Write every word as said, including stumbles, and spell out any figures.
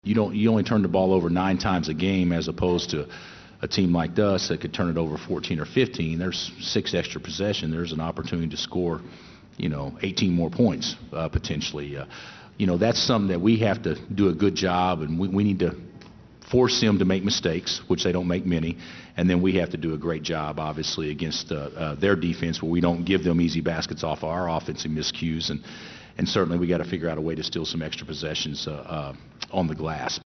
you don't you only turn the ball over nine times a game as opposed to a team like us that could turn it over fourteen or fifteen. There's six extra possession. There's an opportunity to score, you know, eighteen more points uh, potentially. Uh, you know, that's something that we have to do a good job, and we, we need to force them to make mistakes, which they don't make many, and then we have to do a great job, obviously, against uh, uh, their defense, where we don't give them easy baskets off our offensive miscues, and and certainly we got to figure out a way to steal some extra possessions uh, uh, on the glass.